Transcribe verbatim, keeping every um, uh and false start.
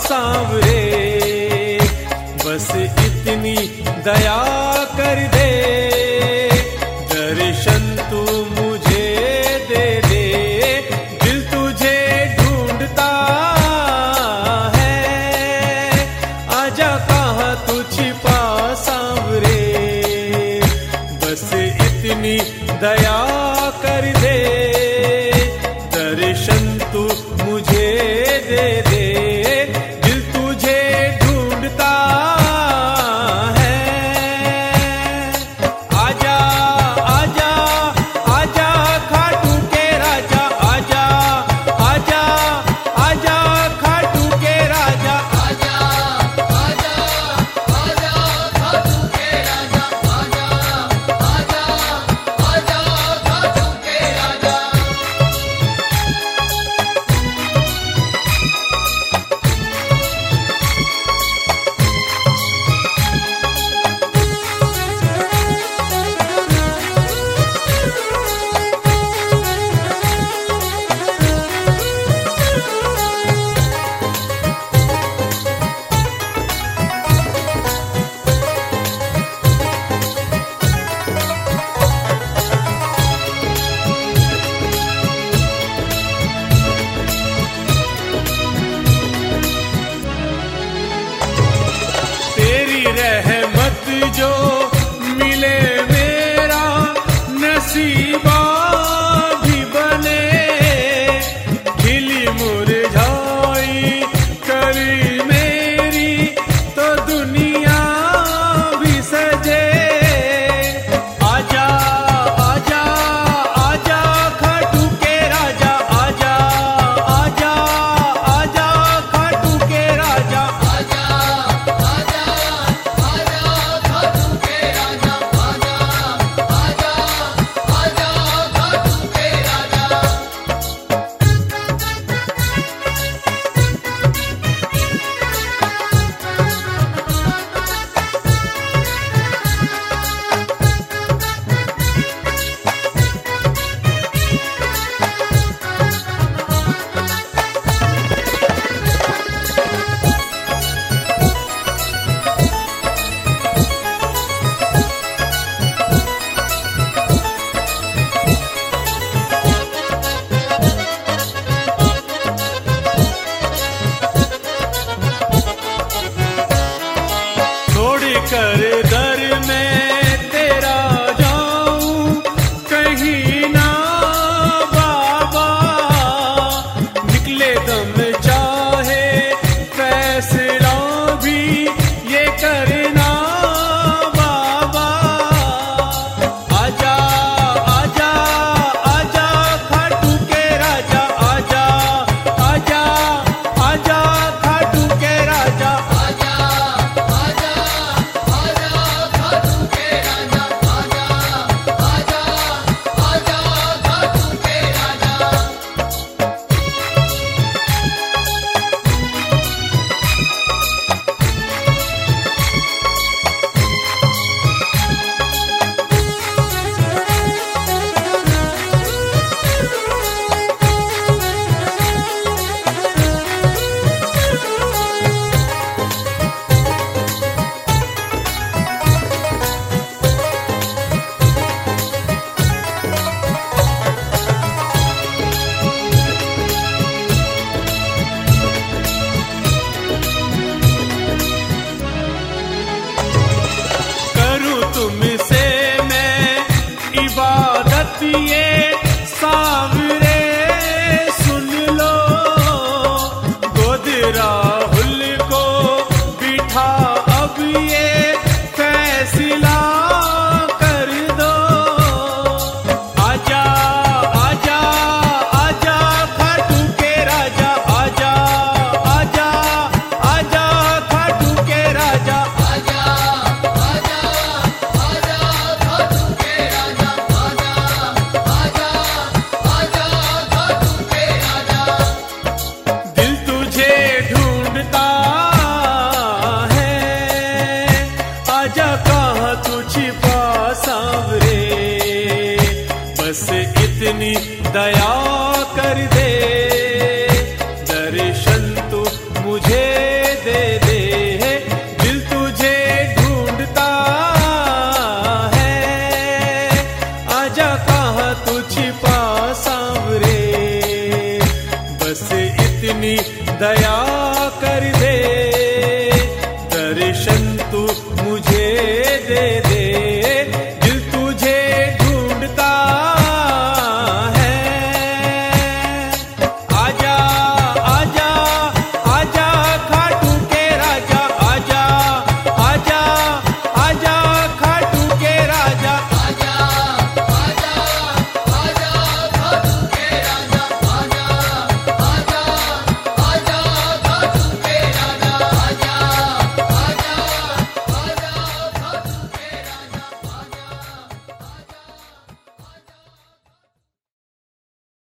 सांवरे, बस इतनी दया कर दे, दर्शन तू मुझे दे दे। दिल तुझे ढूंढता है, आजा कहाँ तू छिपा सांवरे, बस इतनी दया कर दे, दर्शन तू मुझे दे दे। दिल तुझे ढूंढता है, आजा आजा आजा खाटू के राजा, आजा आजा आजा खाटू के राजा, आजा आजा आजा खाटू के राजा, आजा आजा आजा खाटू के राजा। तेरी रहमत जो मिले मेरा नसीबा भी बने, खिली मुरझाई कली मेरी तो दुनिया भी सजे। आजा आजा आजा खाटू के राजा, आजा आजा आजा खाटू के राजा, आजा आजा आजा खाटू के राजा, आजा आजा आजा खाटू के राजा। छोड़ कर दर में तेरा जाऊं कहीं ना बाबा, निकले दम चाहे फैसला भी ये करना बाबा। आजा आजा आजा खाटू के राजा, आजा आजा आजा खाटू के राजा, आजा आजा आजा खाटू के राजा, आजा आजा आजा खाटू के राजा। करूं तुमसे मैं इबादत ये सांवरे, सुन लो गोद राहुल को बिठा अब ये फैसला कर दो। आजा आजा आजा खाटू के राजा, आजा आजा आजा खाटू के राजा, आजा आजा आजा खाटू के राजा, आजा आजा आजा खाटू के राजा। दिल तुझे ढूंढता है, आजा कहाँ तू छिपा सांवरे, बस इतनी दया कर दे, दर्शन तू मुझे